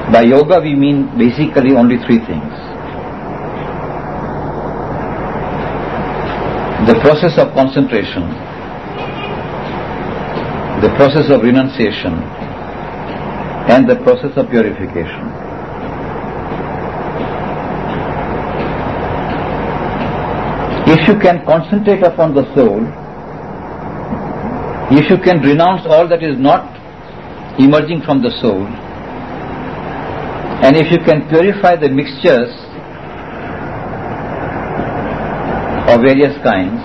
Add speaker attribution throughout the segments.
Speaker 1: By yoga we mean basically only three things. The process of concentration, the process of renunciation, and the process of purification. If you can concentrate upon the soul, if you can renounce all that is not emerging from the soul, and if you can purify the mixtures of various kinds,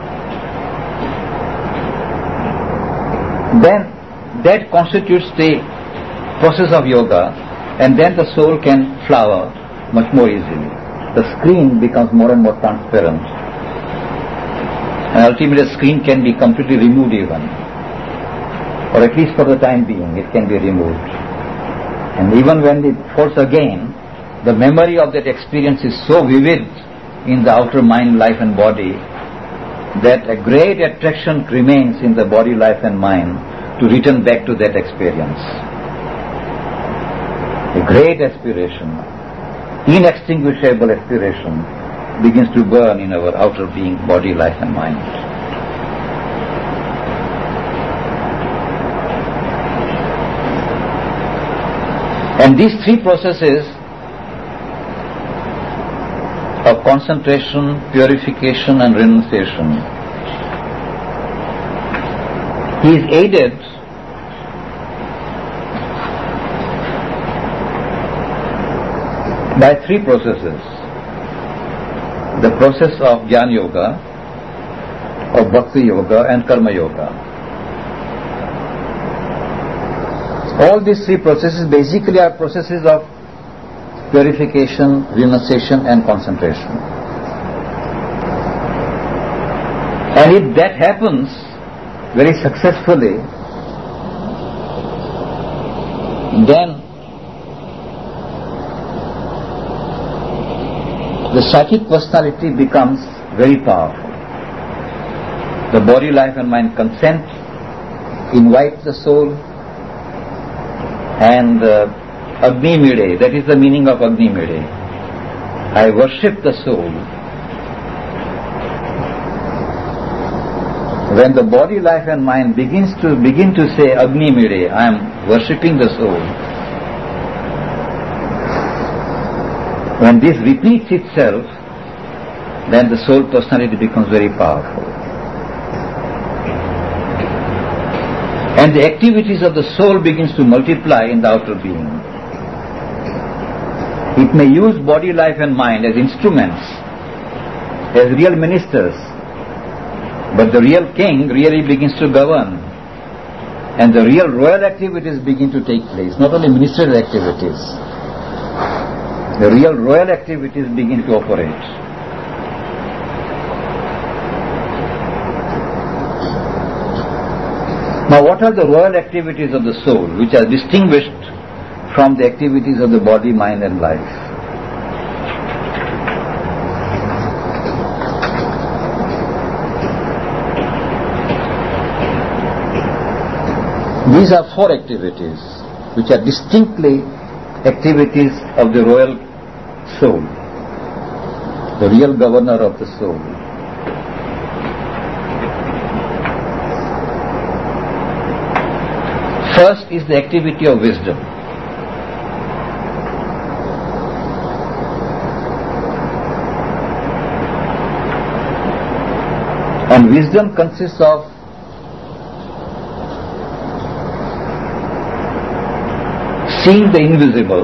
Speaker 1: then that constitutes the process of yoga, and then the soul can flower much more easily. The screen becomes more and more transparent, and ultimately the screen can be completely removed even, or at least for the time being it can be removed. And even when it falls again, the memory of that experience is so vivid in the outer mind, life and body that a great attraction remains in the body, life and mind to return back to that experience. A great aspiration, inextinguishable aspiration begins to burn in our outer being, body, life and mind. And these three processes of concentration, purification and renunciation is aided by three processes. The process of Jnana Yoga, of Bhakti Yoga and Karma Yoga. All these three processes basically are processes of purification, renunciation and concentration. And if that happens very successfully, then the psychic personality becomes very powerful. The body, life and mind consent, invite the soul, and Agni Mide, that is the meaning of Agni Mide. I worship the soul. When the body, life and mind begin to say Agni Mide, I am worshipping the soul. When this repeats itself, then the soul personality becomes very powerful. And the activities of the soul begins to multiply in the outer being. It may use body, life and mind as instruments, as real ministers, but the real king really begins to govern, and the real royal activities begin to take place, not only ministerial activities. The real royal activities begin to operate. Now, what are the royal activities of the soul which are distinguished from the activities of the body, mind and life? These are four activities which are distinctly activities of the royal soul, the real governor of the soul. First is the activity of wisdom. And wisdom consists of seeing the invisible,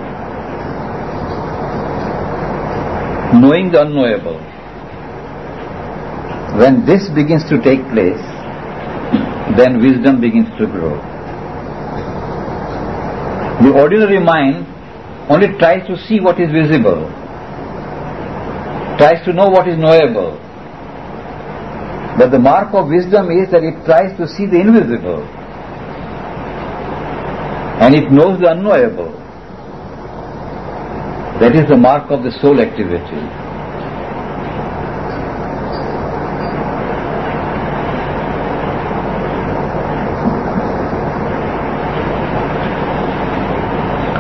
Speaker 1: knowing the unknowable. When this begins to take place, then wisdom begins to grow. The ordinary mind only tries to see what is visible, tries to know what is knowable. But the mark of wisdom is that it tries to see the invisible, and it knows the unknowable. That is the mark of the soul activity.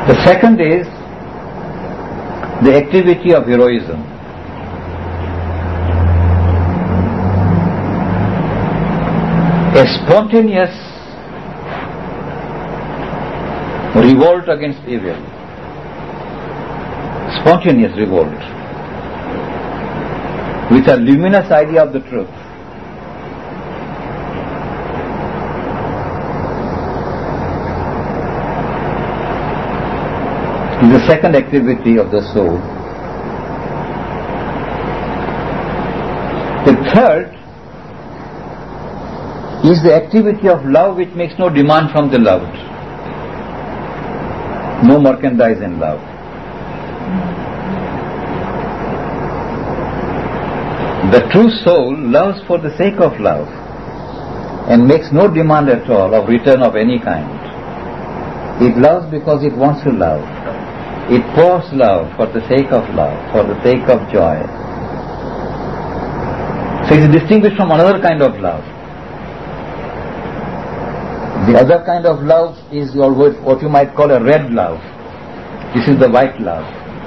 Speaker 1: The second is the activity of heroism. A spontaneous revolt against evil. Spontaneous revolt with a luminous idea of the truth. Is the second activity of the soul. The third is the activity of love, which makes no demand from the loved. No merchandise in love. The true soul loves for the sake of love and makes no demand at all of return of any kind. It loves because it wants to love. It pours love for the sake of love, for the sake of joy. So it is distinguished from another kind of love. The other kind of love is what you might call a red love. This is the white love.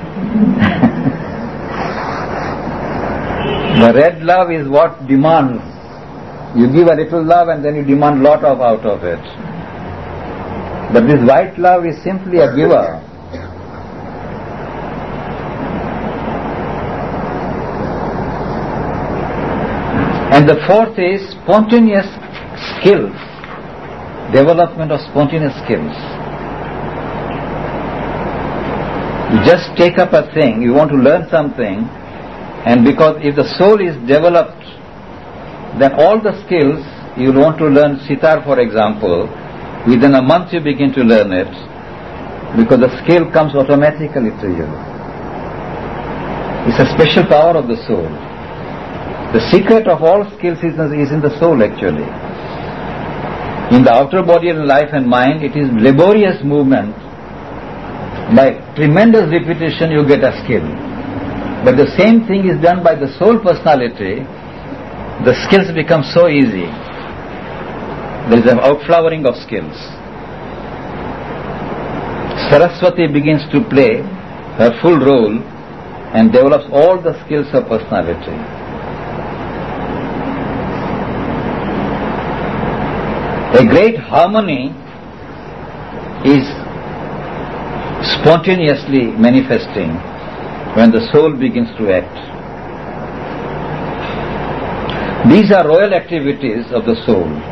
Speaker 1: The red love is what demands. You give a little love and then you demand lot of out of it. But this white love is simply a giver. And the fourth is spontaneous skills, development of spontaneous skills. You just take up a thing, you want to learn something, and because if the soul is developed, then all the skills, you want to learn sitar for example, within a month you begin to learn it, because the skill comes automatically to you. It's a special power of the soul. The secret of all skills is in the soul actually. In the outer body and life and mind, it is laborious movement. By tremendous repetition you get a skill. But the same thing is done by the soul personality. The skills become so easy. There is an outflowering of skills. Saraswati begins to play her full role and develops all the skills of personality. A great harmony is spontaneously manifesting when the soul begins to act. These are royal activities of the soul.